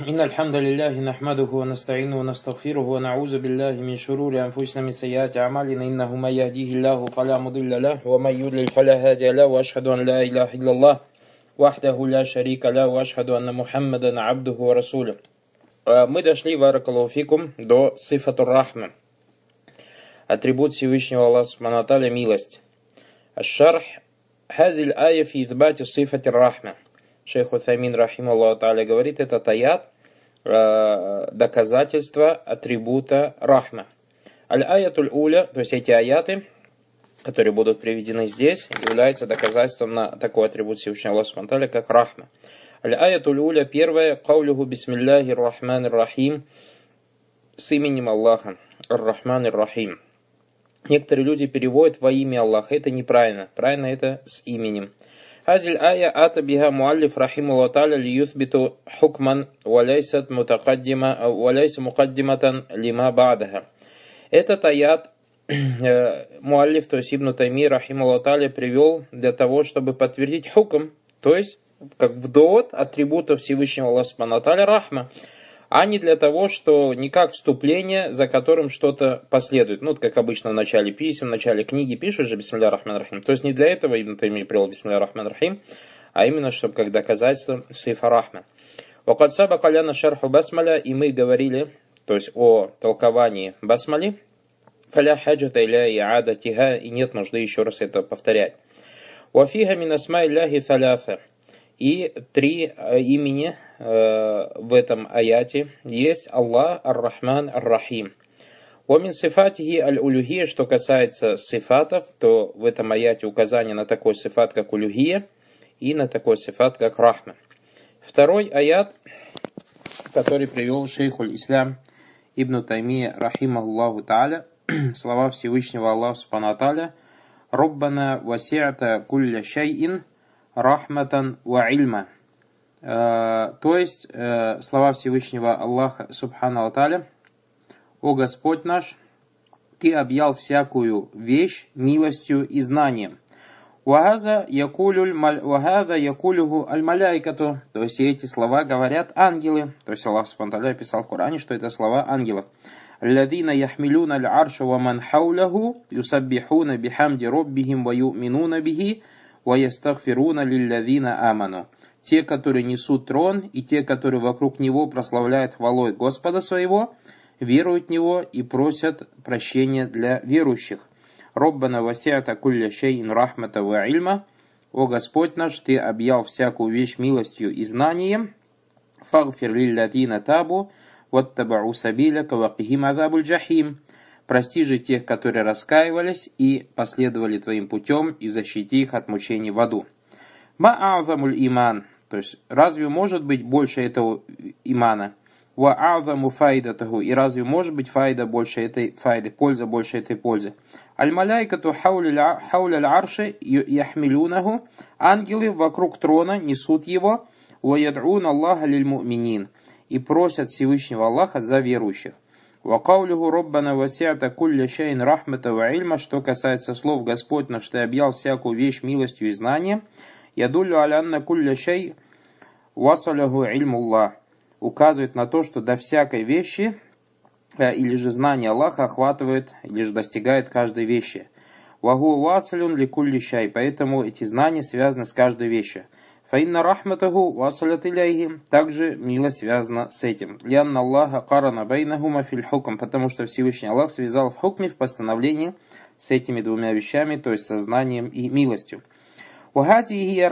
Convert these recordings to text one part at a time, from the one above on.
إن الحمد لله نحمده ونستعينه ونستغفره ونعوذ بالله من شرور أنفسنا من سيئات أعمالنا إنه من يهديه الله فلا مضل له ومن يضلل فلا هادي له وأشهد أن لا إله إلا الله وحده لا شريك له وأشهد أن محمدا عبده ورسوله. Мы дошли, баракаллаху фикум, до сифатур рахма, атрибут Всевышнего Аллаха субхану ва тааля, милость. Аш-шарх хазиль ая фи итбати сифатир рахма. Шейх Утхаймин рахимахуллаху тааля говорит, это аят доказательство атрибута рахма. Аль-аятуль уля, то есть эти аяты, которые будут приведены здесь, являются доказательством на такой атрибут Всевышнего Аллаха субхану ва тааля, как рахма. Аль-аятуль уля, первое, каулюху бисмиллахир рахманир рахим, с именем Аллаха, ар-рахманир рахим. Некоторые люди переводят во имя Аллаха, это неправильно, правильно это с именем. Хазиль ая ата биха муаллиф рахимахуллаху тааля лиюthбиту хукман валяйсат мутакаддима валяйса мукаддиматан лима ба'даха. Этот аят муаллиф, то есть Ибн Таймия рахимахуллаху тааля, привел для того, чтобы подтвердить хукм, то есть как в довод атрибутов Всевышнего Аллаха субхану ва тааля рахма, а не для того, что не как вступление, за которым что-то последует. Ну, как обычно в начале писем, в начале книги пишут же бисмилля рахман рахим. То есть не для этого Ибн Таймия привел бисмилля рахман рахим, а именно, чтобы как доказательство сифа рахма. Вакад сабака ляна шарху басмаля, и мы говорили, то есть о толковании басмали, фаля хаджата иля иадатиха, и нет нужды еще раз это повторять. Вафиха мин асма илляхи таляфа. И три имени в этом аяте есть Аллах, Ар-Рахман, Ар-Рахим. Вамин сифатихи аль-улюхия, что касается сифатов, то в этом аяте указание на такой сифат, как улюхия, и на такой сифат, как рахма. Второй аят, который привел шейхуль ислам Ибн Таймия рахимахуллаху тааля, слова Всевышнего Аллаха субхану ва тааля: «Роббана васи'ата кулля шай'ин рахматан ва ильма». То есть слова Всевышнего Аллаха субхану ва тааля: «О Господь наш, Ты объял всякую вещь милостью и знанием». «Вахаза якулюху аль-маляйкату». То есть эти слова говорят ангелы. То есть Аллах субхану ва тааля писал в Коране, что это слова ангелов. «Алладина яхмилюна аль-арша ва ман хауляху юсаббихуна бихамди роббихим ва ю'минуна бихи ва ястагфируна лилладина аману». Те, которые несут трон, и те, которые вокруг него прославляют хвалой Господа своего, веруют в него и просят прощения для верующих. «Роббана васи'ата кулля шай'ин рахмата ва ильма». «О Господь наш, Ты объял всякую вещь милостью и знанием. Фагфир лилладина табу ваттабау сабиляка вакихим азабуль джахим». Прости же тех, которые раскаивались и последовали Твоим путем, и защити их от мучений в аду. Ма'азамуль иман. То есть, разве может быть больше этого имана? Ва'азаму файдатаху. И разве может быть файда больше этой файды, польза больше этой пользы? Аль-маляйкату хауляль арши яхмилюнаху. Ангелы вокруг трона несут его. Ваяд'ун Аллаха лиль му'минин. И просят Всевышнего Аллаха за верующих. Вакаулюху роббана васи'ата кулля шай'ин рахмата ва ильма. Что касается слов Господь наш, Ты объял всякую вещь милостью и знанием. Ядуллю алянна кулля шай васаляху ильмуллах. Указывает на то, что до всякой вещи или же знание Аллаха охватывает или же достигает каждой вещи. Вагу васалюн ли кулли шай. Поэтому эти знания связаны с каждой вещью. Фаинна рахматаху васалят иляйхи. Также милость связана с этим. Лянна Аллаха карана байнахума филь хукм. Потому что Всевышний Аллах связал в хукме, в постановлении, с этими двумя вещами, то есть со знанием и милостью. И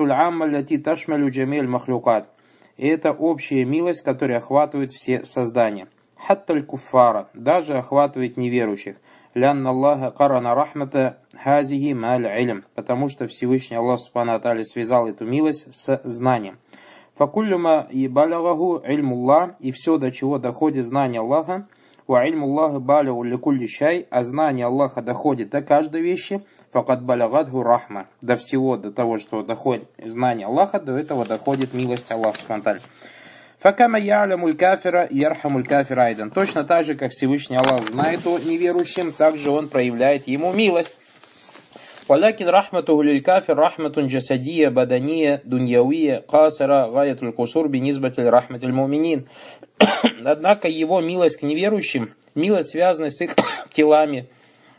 это общая милость, которая охватывает все создания. Хатталь куффара, даже охватывает неверующих. Лянна Аллаха карана рахмата хазихи маль илм, потому что Всевышний Аллах субхану ва тааля связал эту милость с знанием. Факуллюма и балягаху ильмуллах, и все, до чего доходит знание Аллаха, ва ильмуллах балягу ликулли шай, а знание Аллаха доходит до каждой вещи, факад балягадху рахма, до всего, до того, что доходит знание Аллаха, до этого доходит милость Аллаха субхану ва тааля. Факама я'лямуль кафира ярхамуль кафира айдан. Точно так же, как Всевышний Аллах знает о неверующем, также Он проявляет ему милость. Валякин рахматуху лиль кафир рахматун джасадия бадания дуньявия касара гаятуль кусур бинизбатель рахматиль муминин. Однако его милость к неверующим, милость, связанная с их телами,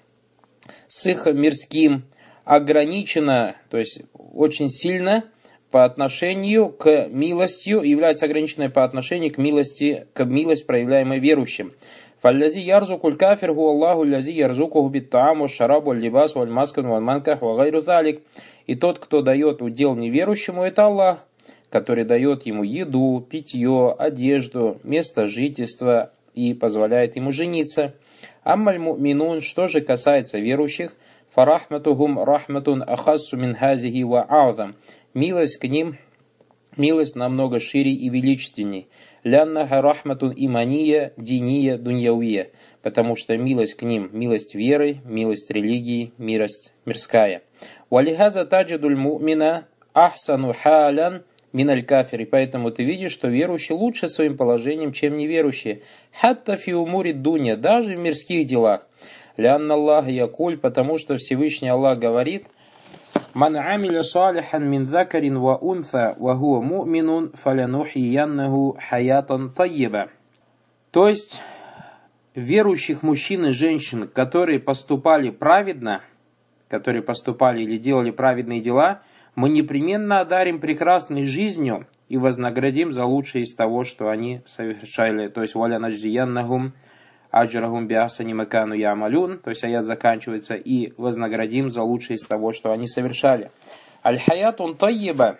с их мирским, ограничена, то есть очень сильно по отношению к милостью, является ограниченной по отношению к милости, проявляемой верующим. فالذي يرزق الكافر هو الله الذي يرزقه بالطعام والشراب واللباس والمسكن والمنكح وغير ذلك. И тот, кто дает удел неверующему, это Аллах, который дает ему еду, питье, одежду, место жительства и позволяет ему жениться. Аммаль му'минун, что же касается верующих, фарахматухум рахматун ахассу мин хазихи ва а'зам. Милость к ним, милость намного шире и величественней. Ляннаха рахматун имания, диния, дуньяуия. Потому что милость к ним, милость веры, милость религии, милость мирская. Валихаза таджидуль му'мина ахсану халян миналь кафир. И поэтому ты видишь, что верующие лучше своим положением, чем неверующие. Хатта фи умури дуня, даже в мирских делах. Лянна Аллах якуль, потому что Всевышний Аллах говорит: «Ман амиля салихан мин закарин ва унса, ва хуа му'минун, фалянухияннаху хаятан тайиба». То есть, верующих мужчин и женщин, которые поступали праведно, которые поступали или делали праведные дела, мы непременно одарим прекрасной жизнью и вознаградим за лучшее из того, что они совершали. То есть, «Валя наджияннахум аджрахум биахсани ма кану я'малюн», то есть аят заканчивается, и вознаградим за лучшее из того, что они совершали. Аль-хаятун тайиба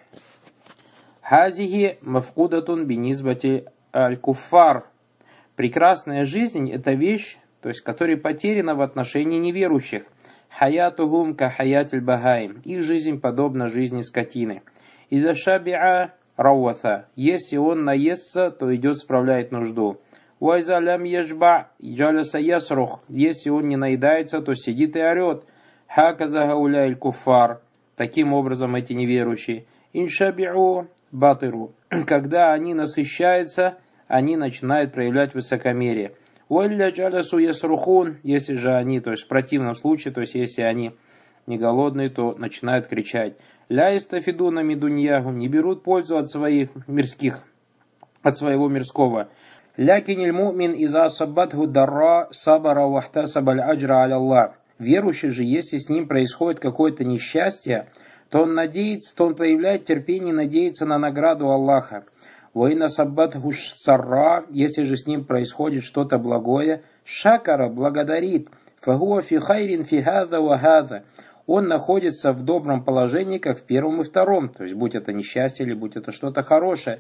хазихи мафкудатун бинизбати аль-куффар. Прекрасная жизнь — это вещь, то есть, которая потеряна в отношении неверующих. Хаятухум ка хаятиль багаим. Их жизнь подобна жизни скотины. Иза шабиа рауатха. Если он наестся, то идет справляет нужду. Уайза лям ежба джаласа ясрух. Если он не наедается, то сидит и орет. Хаказа гауляйль куффар. Таким образом эти неверующие. Иншабиу батыру. Когда они насыщаются, они начинают проявлять высокомерие. Уайля джаласу ясрухун. Если же они, то есть в противном случае, то есть если они не голодные, то начинают кричать. Ля истафидуна мидуньягу. Не берут пользу от своих мирских, от своего мирского. Лякиниль му'мин иза саббатху дарра сабара вахтасабаль аджра аля Аллах. Верующий же, если с ним происходит какое-то несчастье, то он надеется, то он проявляет терпение и надеется на награду Аллаха. Вайна саббатху сарра, если же с ним происходит что-то благое, шакара благодарит. Фагуа фи хайрин фи хаза ва хаза. Он находится в добром положении, как в первом и втором, то есть будь это несчастье или будь это что-то хорошее.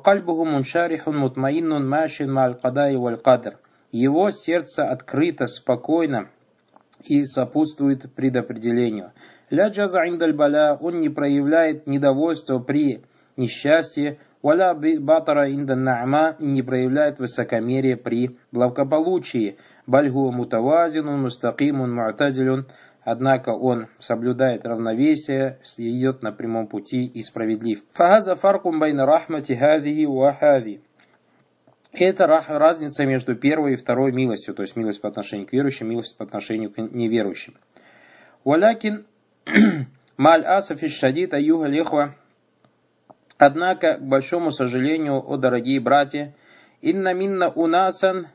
Его сердце открыто, спокойно и сопутствует предопределению. Он не проявляет недовольства при несчастье, и не проявляет высокомерие при благополучии. Однако он соблюдает равновесие, идет на прямом пути и справедлив. Это разница между первой и второй милостью, то есть милость по отношению к верующим, милость по отношению к неверующим. Однако, к большому сожалению, о дорогие братья, инна минна унасан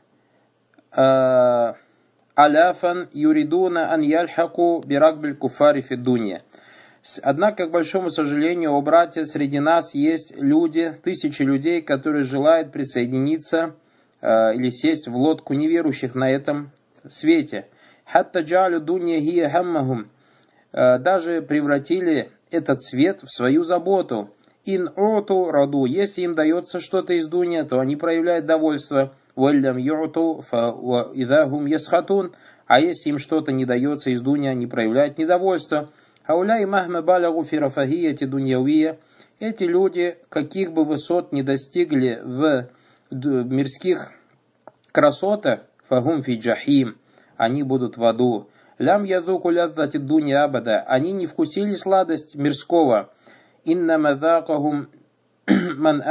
аляфан юридуна ан яльхаку биракбиль куфари фиддунья. Однако, к большому сожалению, о братья, среди нас есть люди, тысячи людей, которые желают присоединиться или сесть в лодку неверующих на этом свете. Хатта джалю дунья хия хаммахум. Даже превратили этот свет в свою заботу. Ин оту раду. Если им дается что-то из дунья, то они проявляют довольство. Валлям ю'ту фа идахум ясхатун. А если им что-то не дается из дуня, они проявляют недовольство. Ауляй махма балягу фирафахияти дуньявия. Эти люди, каких бы высот не достигли в мирских красотах, фагум фи джахим, они будут в аду. Лям язуку лядзати дунья абада. Они не вкусили сладость мирского. Инна мазакахум ман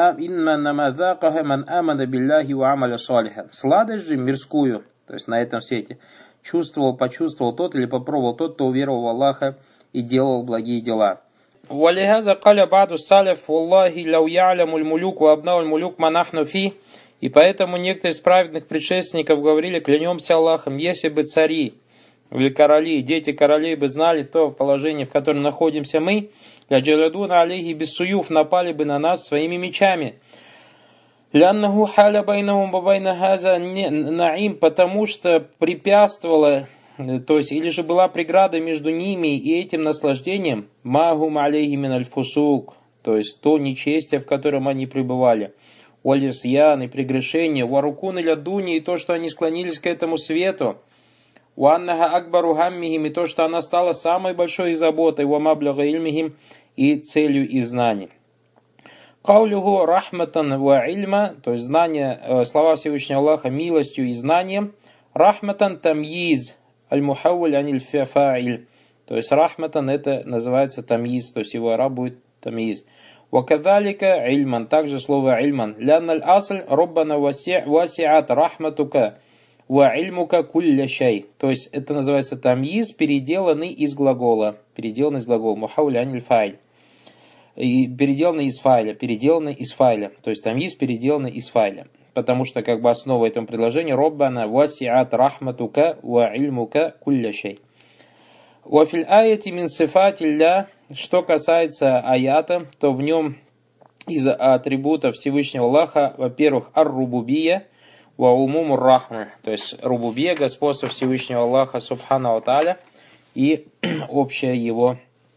амана билляхи ва амаля салиха. Сладость же мирскую, то есть на этом свете, почувствовал тот или попробовал тот, кто уверовал в Аллаха и делал благие дела. وَلِهَذَا قَالَ بَعْضُ السَّلَفِ وَاللَّهِ لَوْ يَعْلَمُ الْمُلُوكُ وَأَبْنَاءُ الْمُلُوكُ مَا نَحْنُ فِيهِ. И поэтому некоторые из праведных предшественников говорили: клянемся Аллахом, если бы цари или короли, дети королей бы знали то положение, в котором находимся мы, ладжаладуна алейхи биссуюф, напали бы на нас своими мечами. Ляннаху халя байнахум бабайна хаза наим, потому что препятствовало, то есть или же была преграда между ними и этим наслаждением, магум алейхи мин аль-фусук, то есть то нечестие, в котором они пребывали, уалисьян и прегрешение, варукун или дуни, и то, что они склонились к этому свету, уаннаха акбару гаммихим, и то, что она стала самой большой их заботой, уамабляга ильмихим, и целью их знаний. Каулюху рахматан ва ильма, то есть знание, слова Всевышнего Аллаха милостью и знанием. Рахматан тамйиз, аль-мухавваль аниль фа'иль, то есть рахматан это называется тамйиз, то есть его араб будет тамйиз. Вакадалика ильман, также слово ильман. Лянналь асль роббана васиат рахматука ва ильмука кулля шай, то есть это называется тамйиз, переделанный из глагола, мухавваль аниль фа'иль. И переделанный из файля, то есть тамйиз переделанный из файля, потому что как бы основа этого предложения роббана васиат рахматука ва ильмука кулля шай. Ва фил аяти мин сифатилля, что касается аята, то в нем из атрибутов Всевышнего Аллаха, во-первых, ар-рубубия ва умумур рахма, то есть рубубия, господство Всевышнего Аллаха субхана ва тааля, и общая его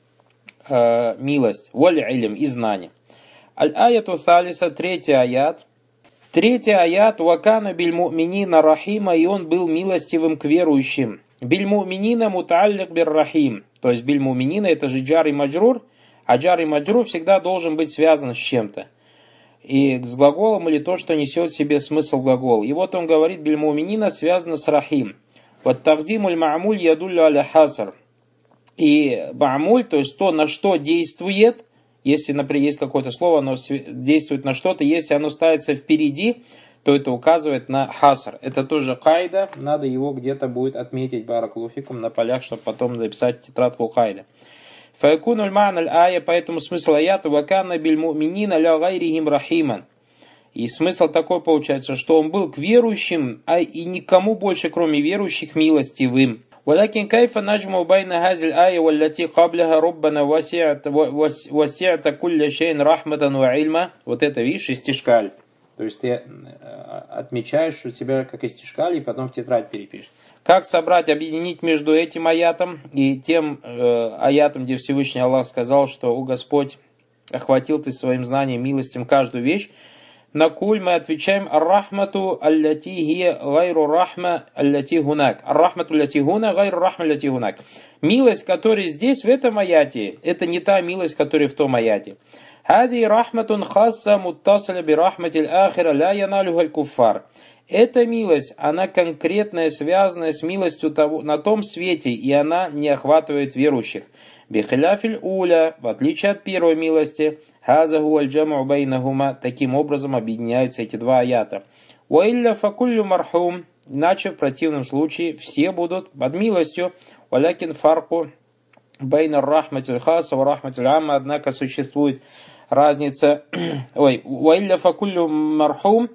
милость, валь илм, и знание. Аль-аяту талиса, третий аят, вакана биль му'минина рахима, и он был милостивым к верующим. Биль му'минина муталлик бир рахим, то есть биль му'минина это же джар и маджрур, а джар и маджрур всегда должен быть связан с чем-то. И с глаголом или то, что несет в себе смысл глагола. И вот он говорит, биль му'минина связано с рахим. Вот тагдимуль ма'муль ядулля аля хасар. И ма'муль, то есть то, на что действует, если, например, есть какое-то слово, оно действует на что-то, если оно ставится впереди, то это указывает на хасар. Это тоже кайда, надо его где-то будет отметить баракалуфикум на полях, чтобы потом записать тетрадку кайда. Фаякунуль ма'наль ая, поэтому смысл аята вакана биль му'минина ля гайрихим рахиман. И смысл такой получается, что он был к верующим, а и никому больше, кроме верующих, милостивым. ولكن كيف نجمع بين هذه الآية والتي قبلها ربنا وسعت كل شيء رحمة وعلما. Вот это, видишь, истишкаль. То есть ты отмечаешь у себя как истишкаль и потом в тетрадь перепишешь. Как собрать, объединить между этим аятом и тем аятом, где Всевышний Аллах сказал, что «О Господь, охватил ты своим знанием, милостям каждую вещь». На куль мы отвечаем «Ар-рахмату аллати хия гайру рахма аллати гунак». «Ар-рахмату аллати гуна гайру рахма аллати гунак». Милость, которая здесь, в этом аяте, это не та милость, которая в том аяте. «Хади рахматун хасса муттасаля би рахматиль ахира ля яналюхаль куффар». Эта милость, она конкретная, связанная с милостью на том свете, и она не охватывает верующих. Бихиляфиль уля, в отличие от первой милости, хазаху аль-джаму байнахума, таким образом объединяются эти два аята. Уаилля факуллю мархум, иначе в противном случае все будут под милостью. Валякин фарку байнар рахматиль хаса ва рахматиль амма, однако существует разница. Уаилля факуллю мархум,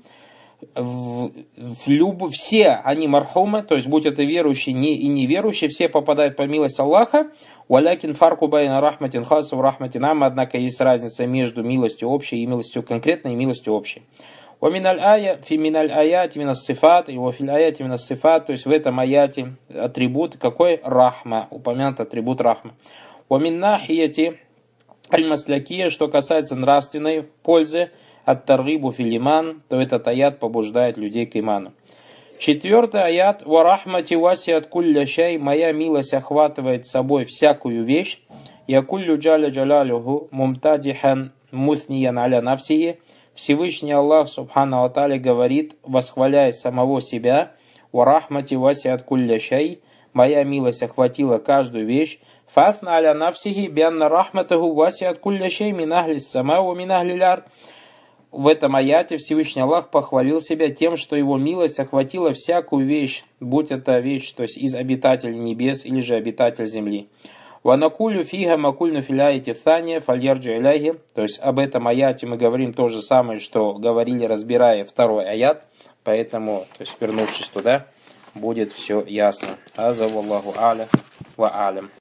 все они мархумы, то есть будь это верующие и неверующие, все попадают под милость Аллаха. Валякин фарку байна рахматин хасу рахматин амма, однако есть разница между милостью общей и милостью конкретной и милостью общей. Ваминаль ая фи миналь аяти минас сифат, и фил аяти минас сифат, то есть в этом аяте атрибут какой? Рахма, упомянут атрибут рахма. Вамин нахияти аль-маслякия, что касается нравственной пользы, ат-таргибу фил иман, то этот аят побуждает людей к иману. Четвертый аят. «Ва рахмати васиат кулля шай», моя милость охватывает собой всякую вещь. «Я куллю джаля джалалюху мумтадихан мусниян аля нафсии». Всевышний Аллах субхана ва тааля говорит, восхваляя самого себя: «Ва рахмати васиат кулля шай», моя милость охватила каждую вещь. «Фафна аля нафсихи бианна рахматаху васиат кулля шай мин ахлис сама ва мин ахлил ард». В этом аяте Всевышний Аллах похвалил себя тем, что его милость охватила всякую вещь, будь это вещь, то есть из обитателей небес или же обитатель земли. Ванакулю фига макульну филяете thания фальярджи иляхи. То есть об этом аяте мы говорим то же самое, что говорили, разбирая второй аят. Поэтому, то есть вернувшись туда, будет все ясно. Аза валлаху аля ва алям.